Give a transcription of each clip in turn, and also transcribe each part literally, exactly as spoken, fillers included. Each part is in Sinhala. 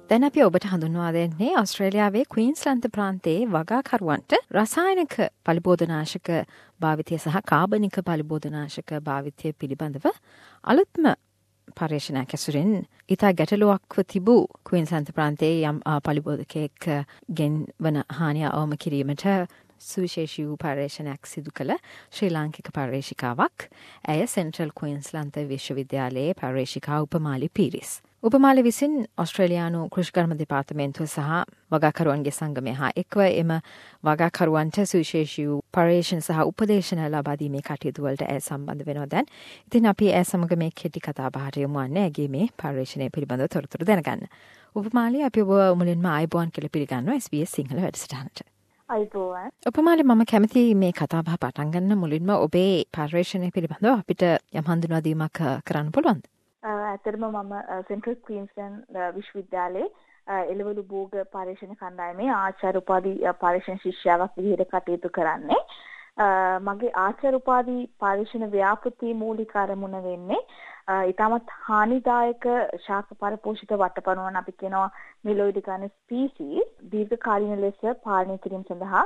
දැන් අපි ඔබට හඳුන්වා දෙන්නේ ඕස්ට්‍රේලියාවේ ක්වීන්ස්ලන්ත ප්‍රාන්තයේ වගාකරුවන්ට රසායනික පලිබෝධනාශක භාවිතය සහ කාබනික පලිබෝධනාශක භාවිතය පිළිබඳව අලුත්ම පර්යේෂණයක් ඇසුරින් ඉතා ගැටලුවක්ව තිබූ ක්වීන්ස්ලන්ත ප්‍රාන්තයේ යම් පලිබෝධකයෙක් ගෙන්වන හානිය අවම කිරීමට සුවිශේෂී වූ පර්යේෂණයක් සිදු කළ ශ්‍රී ලාංකික පර්යේෂිකාවක්. ඇය සෙන්ට්‍රල් ක්වීන්ස්ලන්ත විශ්වවිද්‍යාලයේ පර්යේෂිකා උපමාලි පීරිස්. උපමාලි විසින් ඔස්ට්‍රේලියානු කෘෂිකර්ම දෙපාර්තමේන්තුව සහ වගාකරුවන්ගේ සංගමය හා එක්ව එම වගාකරුවන්ට සුවිශේෂී වූ පර්යේෂණ සහ උපදේශන ලබා දීමේ කටයුතු වලට ඇය සම්බන්ධ වෙනවා දැන්. ඉතින් අපි ඇය සමග මේ කෙටි කතා බහට යමු වන්නේ ඇගේ මේ පර්යේෂණය පිළිබඳව තොරතුරු දැනගන්න. උපමාලි අපි ඔබ මුලින්ම ආයුබෝවන් කියලා පිළිගන්නවා එස් බී එස් සිංහල වැඩසටහනට. අයිබෝවන්. උපමාලි මම කැමති මේ කතා බහ පටන් ගන්න මුලින්ම ඔබේ පර්යේෂණය පිළිබඳව අපිට යම් හඳුන්වා දීමක් කරන්න පුළුවන්ද? ඇත්තටම මම සෙන්ට්‍රල් ක්වීන්ස්ලන්ඩ් විශ්වවිද්‍යාලයේ එළවලු භෝග පර්යේෂණ කණ්ඩායමේ ආචාර්ය උපාධි පර්යේෂණ ශිෂ්‍යාවක් විදිහට කටයුතු කරන්නේ. මගේ ආචාර්ය උපාධි පර්යේෂණ ව්‍යාපෘතියේ මූලික අරමුණ වෙන්නේ ඊටමත් හානිදායක ශාක පරපෝෂිත වටපණුවන් අපි කියනවා මෙලොයිඩිකාන ස්පීසීස් දීර්ඝකාලීන ලෙස පාලනය කිරීම සඳහා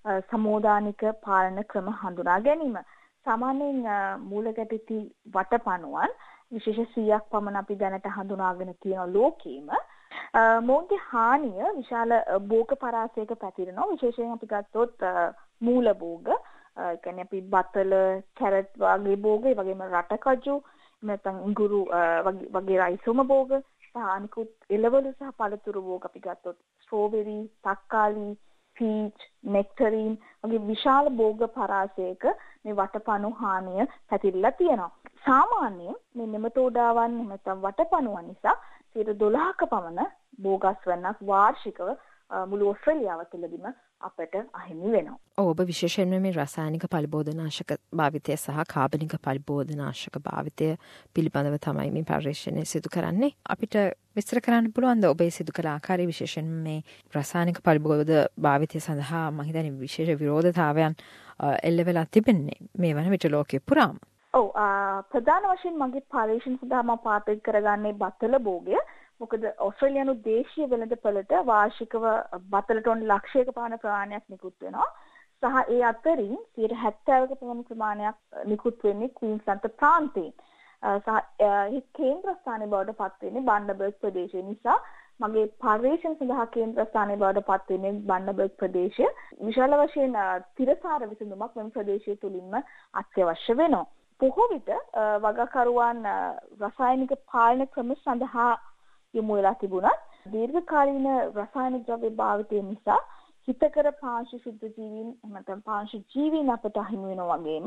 සමෝදානික පාලන ක්‍රම හඳුනා ගැනීම. සාමාන්‍යයෙන් මූලකැටි වටපණුවන් විශේෂ සීයක් පමණ අපි දැනට හඳුනාගෙන තියෙන ලෝකෙම මොවුන්ගේ හානිය විශාල භෝග පරාසයක පැතිරෙනවා. විශේෂයෙන් අපි ගත්තොත් මූල භෝග, ඒ කියන්නේ අපි බතල, කැරට් වගේ භෝග, ඒ වගේම රටකජු, නැත්නම් ඉඟුරු වගේ රයිසෝම භෝග, සහ අනිකුත් එළවලු සහ පළතුරු භෝග අපි ගත්තොත් ස්ට්‍රෝබෙරි, තක්කාලි, පීච්, නෙක්ටරින් වගේ විශාල භෝග පරාසයක මේ වටපණු හානිය පැතිරලා තියෙනවා. සාමාන්‍යයෙන් මේ නෙමටෝඩාවන් නැත්නම් වටපණුවන් නිසා සියයට දොළහක පමණ භෝගස්වන්නක් වාර්ෂිකව මුළු ඔස්ට්‍රේලියාව තුළදීම අපට අහිමි වෙනවා. ඔබ විශේෂයෙන්ම මේ රසායනික පලිබෝධනාශක භාවිතය සහ කාබනික පලිබෝධනාශක භාවිතය පිළිබඳව තමයි මේ පර්යේෂණය සිදු කරන්නේ. අපිට විස්තර කරන්න පුළුවන්ද ඔබේ සිදු කළ ආකාරය විශේෂයෙන් මේ රසායනික පලිබෝධ භාවිතය සඳහා මම හිතන්නේ විශේෂ විරෝධතාවයන් එල්ල වෙලා තිබෙන්නේ මේ වන විට ලෝකෙ පුරාම. ඔව් ප්‍රධාන වශයෙන් මගේ පර්යේෂණ සඳහා මම පාවිච්චි කරගන්නේ බතල භෝගය. මොකද ඔස්ට්‍රේලියානු දේශීය වෙළඳපළට වාර්ෂිකව බතල ටොන් ලක්ෂයක පමණ ප්‍රමාණයක් නිකුත් වෙනවා. සහ ඒ අතරින් සියයට හැත්තෑවක පමණ ප්‍රමාණයක් නිකුත් වෙන්නේ ක්වීන්ස්ලන්ත ප්‍රාන්තයෙන්. සහ ඒ කේන්ද්‍ර ස්ථානයේ බවට පත් වෙන්නේ බණ්ඩබර්ග් ප්‍රදේශය නිසා මගේ පර්යේෂණ සඳහා කේන්ද්‍ර ස්ථානයේ බවට පත් වෙන්නේ බණ්ඩබර්ග් ප්‍රදේශය. විශාල වශයෙන් තිරසාර විසඳුමක් මෙම ප්‍රදේශය තුලින්ම අත්‍යවශ්‍ය වෙනවා. බොහෝ විට වගකරුවන් රසායනික පාලන ක්‍රම සඳහා යොමු වෙලා තිබුණත් දීර්ඝකාලීන රසායනික ද්‍රව්‍ය භාවිතය නිසා හිතකර පාංශු සුද්ධ ජීවීන් නැත්නම් පාංශු ජීවීන් අපට අහිමි වෙනවා වගේම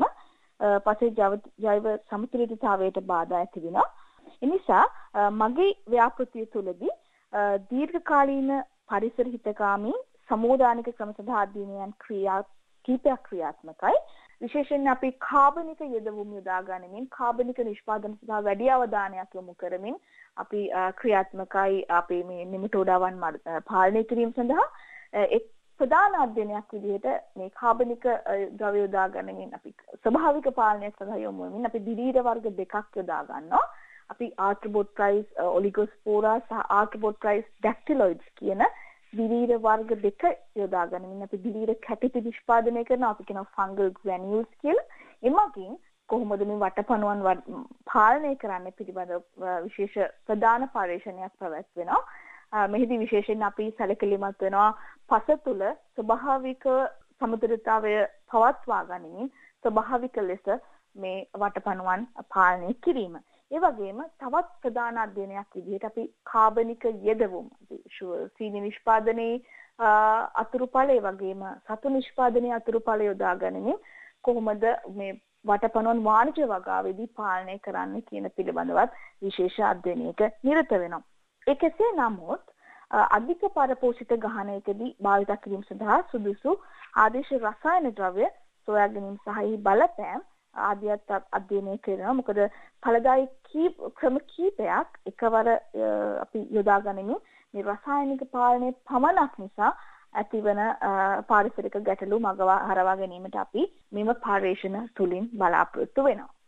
පසේ ජෛව සමතුලිතතාවයට බාධා ඇති වෙනවා. ඒ නිසා මගේ ව්‍යාපෘතිය තුළදී දීර්ඝකාලීන පරිසර හිතකාමී සමෝදානික ක්‍රම සඳහා අධ්‍යයනයන් ක්‍රියා කීපයක් ක්‍රියාත්මකයි. විශේෂයෙන් අපි කාබනික යෙදවුම් යොදා ගනිමින් කාබනික නිෂ්පාදන සඳහා වැඩි අවධානයක් යොමු කරමින් අපි ක්‍රියාත්මකයි අපේ මේ නිමටෝඩාවන් පාලනය කිරීම සඳහා එක් ප්‍රධාන අධ්‍යයනයක් විදිහට මේ කාබනික ද්‍රව්‍ය යොදා ගනිමින් අපි ස්වභාවික පාලනයක් සඳහා යොමු වෙමින් අපි දිලීර වර්ග දෙකක් යොදා ගන්නවා. අපි ආර්ත්‍රොබොට්‍රයිස් ඔලිගොස්පෝරා සහ ආර්ත්‍රොබොට්‍රයිස් ඩැක්ටිලොයිඩ්ස් කියන දිලීර වර්ග දෙක යොදා ගනිමින් අපි දිලීර කැටිති නිෂ්පාදනය කරනවා. අපි කියනවා ෆංගල් ග්‍රැනියුල්ස් කියලා. එමගින් කොහොමද මේ වටපණුවන් පාලනය කරන්න පිළිබඳව විශේෂ ප්‍රධාන පර්යේෂණයක් පැවැත්වෙනවා. මෙහිදී විශේෂයෙන් අපි සැලකිලිමත් වෙනවා පස තුළ ස්වභාවික සමතුලිතතාවය පවත්වා ගනිමින් ස්වභාවික ලෙස මේ වටපණුවන් පාලනය කිරීම. ඒ වගේම තවත් ප්‍රධාන අධ්‍යයනයක් විදිහට අපි කාබනික යෙදවුම් සීනි නිෂ්පාදනයේ අතුරුඵල ඒ වගේම සතු නිෂ්පාදනයේ අතුරුඵල යොදා ගනිමින් කොහොමද මේ වටපණුවන් වාණිජ්‍ය වගාවේදී පාලනය කරන්න කියන පිළිබඳවත් විශේෂ අධ්‍යයනයක නිරත වෙනවා. ඒ කෙසේ නමුත් අධික පරපෝෂිත ගහනයකදී භාවිත කිරීම සඳහා සුදුසු ආදේශ රසායන ද්‍රව්‍ය සොයා ගැනීම සහ බලපෑම් ආදියත් අධ්‍යයනය කරනවා. මොකද ඵලදායී කීප ක්‍රම කීපයක් එකවර අපි යොදා ගනිමින් මේ රසායනික පාලනයේ පමණක් නිසා ඇතිවන පාරිසරික ගැටලු මග හරවා ගැනීමට අපි මෙම පර්යේෂණ තුලින් බලාපොරොත්තු වෙනවා.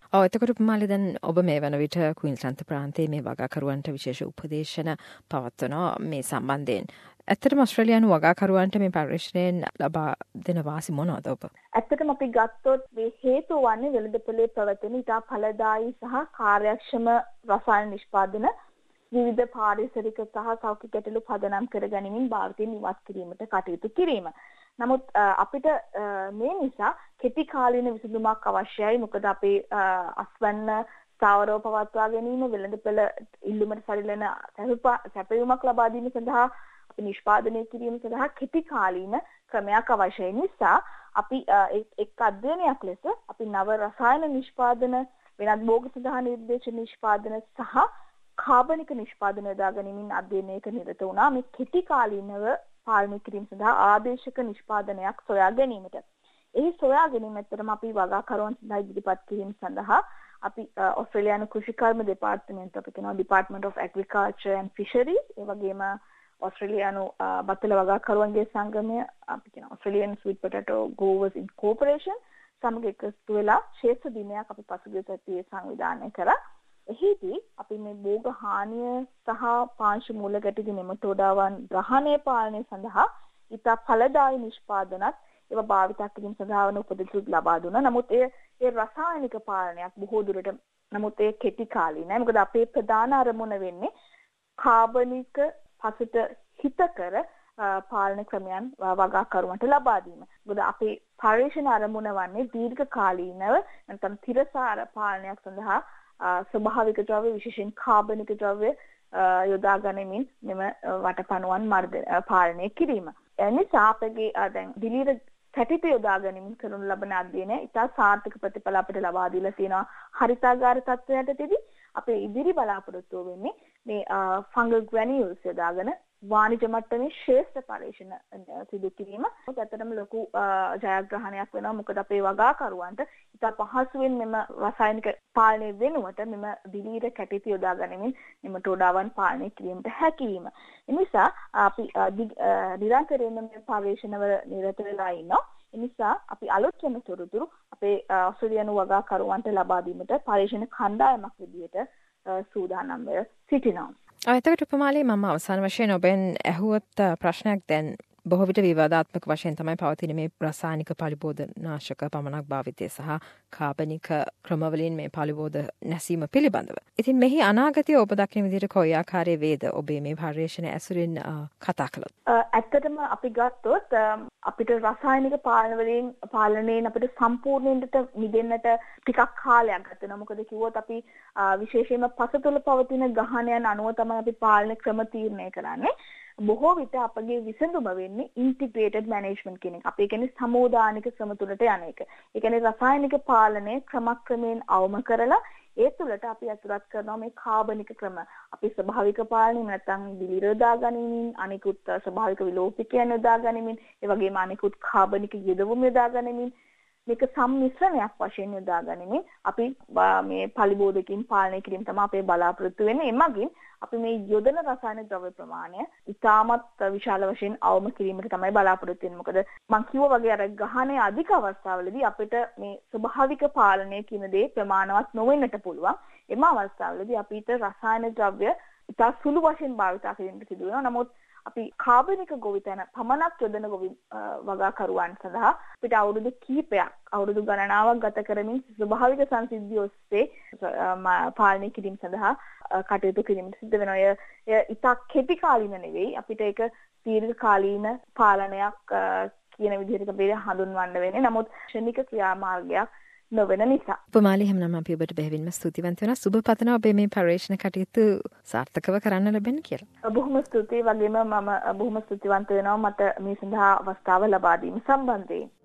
ඔව් එතකොට උපමාලි දැන් ඔබ මේ වන විට ක්වීන්ස්ලන්ත ප්‍රාන්තයේ මේ වගාකරුවන්ට විශේෂ උපදේශන පවත්වනවා මේ සම්බන්ධයෙන්. ඇත්තටම ඔස්ට්‍රේලියානු වගාකරුවන්ට මේ පර්යේෂණයෙන් ලබා දෙන වාසි මොනවද ඔබ? ඇත්තටම අපි ගත්තොත් මේ හේතුව වන්නේ වෙළඳපොලේ පැවැතෙන ඉතා ඵලදායී සහ කාර්යක්ෂම රසායන නිෂ්පාදන විවිධ පාරිසරික සහ සෞඛ්‍ය ගැටලු පදනම් කර ගැනීමෙන් භාවිතයෙන් ඉවත් කිරීමට කටයුතු කිරීම. නමුත් අපිට මේ නිසා කෙටි කාලීන විසඳුමක් අවශ්‍යයි. මොකද අපේ අස්වැන්න ස්ථාවරව පවත්වා ගැනීම වෙළඳපොළ ඉල්ලුමට සරිලන සැපයුමක් ලබා දීම සඳහා අපි නිෂ්පාදනය කිරීම සඳහා කෙටි කාලීන ක්‍රමයක් අවශ්‍යයි. නිසා අපි එක් අධ්‍යයනයක් ලෙස අපි නව රසායන නිෂ්පාදන, වෙනත් භෝග සඳහා නිර්දේශ නිෂ්පාදන සහ කාබනික නිෂ්පාදන යොදා ගැනීමෙන් අධ්‍යයනයක නිරත වුණා. මේ කෙටි කාලීනව පාලනය කිරීම සඳහා ආදේශක නිෂ්පාදනයක් සොයා ගැනීමට. එහි සොයා ගැනීම ඇත්තටම අපි වගාකරුවන් සඳහා ඉදිරිපත් කිරීම සඳහා අපි ඔස්ට්‍රේලියානු කෘෂිකර්ම දෙපාර්තමේන්තුව අපි කියනවා Department of Agriculture and Fisheries, ඒ වගේම ඔස්ට්‍රේලියානු බත්තල වගාකරුවන්ගේ සංගමය අපි කියනවා Australian Sweet Potato Growers Incorporation සමග එකතු වෙලා ශේෂ්ඨ දිනයක් අපි පසුගිය සතියේ සංවිධානය කරා. එහිදී අපි මේ භෝග හානිය සහ පාංශු මූල ගැටි නෙමටෝඩාවන් ග්‍රහණය පාලනය සඳහා ඉතා ඵලදායී නිෂ්පාදනත් ඒවා භාවිත කිරීම සඳහා වන උපදෙස් ලබා දුන්නා. නමුත් ඒ ඒ රසායනික පාලනයක් බොහෝ දුරට නමුත් ඒ කෙටි කාලීනයි. මොකද අපේ ප්‍රධාන අරමුණ වෙන්නේ කාබනික පසුට හිතකර පාලන ක්‍රමයන් වගාකරුවන්ට ලබා දීම. මොකද අපේ පරිශන අරමුණ වන්නේ දීර්ඝ කාලීනව නැත්නම් තිරසාර පාලනයක් සඳහා ස්වභාවික ද්‍රව්‍ය විශේෂයෙන් කාබනික ද්‍රව්‍ය යොදා ගැනීමෙන් මෙම වටපණුවන් මර්ධනය පාලනය කිරීම. එනිසා අපගේ දැන් දිලීර කැටිත යොදා ගැනීමෙන් කරනු ලබන අධ්‍යයනය ඉතා සාර්ථක ප්‍රතිඵල අපිට ලබා දීලා තියෙනවා. හරිතාගාර තත්ත්වයටදී අපේ ඉදිරි බලාපොරොත්තුව වෙන්නේ මේ ෆංගල් ග්‍රැනියුල්ස් යොදාගෙන වාණිජ මට්ටමේ ශ්‍රේෂ්ඨ පරීක්ෂණ සිදු කිරීම. ඒත් ඇත්තටම ලොකු ජයග්‍රහණයක් වෙනවා. මොකද අපේ වගාකරුවන්ට ඉතා පහසුවෙන් මෙම රසායනික පාලනය වෙනුවට මෙම දිලීර කැටිත යොදා ගැනීමෙන් මෙම ටෝඩාවන් පාලනය කිරීමට හැකියිම. එනිසා අපි නිරන්තරයෙන්ම මේ පරීක්ෂණවල නිරත වෙලා ඉන්නවා. එනිසා අපි අලුත් වෙන තොරතුරු අපේ ඔස්ට්‍රේලියානු වගාකරුවන්ට ලබා දීමට පරීක්ෂණ කණ්ඩායමක් විදිහට සූදානම් වෙ සිටිනවා. එතකොට උපමාලි මම අවසාන වශයෙන් ඔබෙන් ඇහුවත් ප්‍රශ්නයක් දැන් බොහෝ විට විවාදාත්මක වශයෙන් තමයි පවතින මේ රසායනික පලිබෝධනාශක පමණක් භාවිතය සහ කාබනික ක්‍රමවලින් මේ පලිබෝධ නැසීම පිළිබඳව. ඉතින් මෙහි අනාගතය ඔබ දකින විදිහට කොයි ආකාරයේ වේද ඔබේ මේ පර්යේෂණ ඇසුරින් කතා කළොත්? ඇත්තටම අපි ගත්තොත් අපිට රසායනික පාලන වලින් පාලනයෙන් අපිට සම්පූර්ණයෙන්ට මිදෙන්නට ටිකක් කාලයක් ගත වෙනවා. මොකද කිව්වොත් අපි විශේෂයෙන්ම පසතුල පවතින ගහනයන් අනුව තමයි අපි පාලන ක්‍රම තීරණය කරන්නේ. බොහෝ විට අපගේ විසඳුම වෙන්නේ ඉන්ටිග්‍රේටඩ් මැනේජ්මන්ට් කියන එක. අපි කියන්නේ සමෝදානික ක්‍රම තුලට යන එක. ඒ කියන්නේ රසායනික පාලනය ක්‍රමක්‍රමයෙන් අවම කරලා ඒ තුලට අපි අතුරත් කරනවා මේ කාබනික ක්‍රම. අපි ස්වභාවික පාලනය නැත්නම් දිලිර යොදා ගැනීමෙන්, අනිකුත් ස්වභාවික විලෝපිකයන් යොදා ගැනීමෙන්, ඒ වගේම අනිකුත් කාබනික යෙදවුම් යොදා ගැනීමෙන් මේක සම්මිශ්‍රණයක් වශයෙන් යොදා ගැනීමෙන් අපි මේ පලිබෝධකින් පාලනය කිරීම තමයි අපේ බලාපොරොත්තු වෙන්නේ. එමගින් අපි මේ යොදන රසායන ද්‍රව්‍ය ප්‍රමාණය ඉතාමත් විශාල වශයෙන් අවම කිරීමට තමයි බලාපොරොත්තු වෙන්නේ. මොකද මම කිව්වා වගේ අර ගහනයේ අධික අවස්ථාවලදී අපිට මේ ස්වභාවික පාලනය කියන දේ ප්‍රමාණවත් නොවෙන්නට පුළුවන්. එම අවස්ථාවලදී අපිට රසායන ද්‍රව්‍ය ඉතා සුළු වශයෙන් භාවිත කිරීමට සිදු වෙනවා. නමුත් අපි කාබනික ගොවිතැන පමණක් යොදන ගොවි වගාකරුවන් සඳහා අපිට අවුරුදු කිහිපයක් අවුරුදු ගණනාවක් ගත කරමින් ස්වභාවික සංසිද්ධිය ඔස්සේ පාලනය කිරීම සඳහා කටයුතු කිරීමට සිද්ධ වෙනවා. එය ඉතා කෙටි කාලීන නෙවෙයි. අපිට ඒක දීර්ඝ කාලීන පාලනයක් කියන විදිහට අපිට හඳුන්වන්න වෙන්නේ. නමුත් ක්ෂණික ක්‍රියාමාර්ගයක් නොවන නිසා. උපමාලි හැමනම් අපි ඔබට බෙහෙවින්ම ස්තුතිවන්ත වෙනවා. සුබ පතනවා ඔබේ මේ පර්යේෂණ කටයුතු සාර්ථකව කරන්න ලැබෙන්න කියලා. බොහොම ස්තුතියි. වගේම මම බොහොම ස්තුතිවන්ත වෙනවා මට මේ සඳහා අවස්ථාව ලබා දීම සම්බන්ධයෙන්.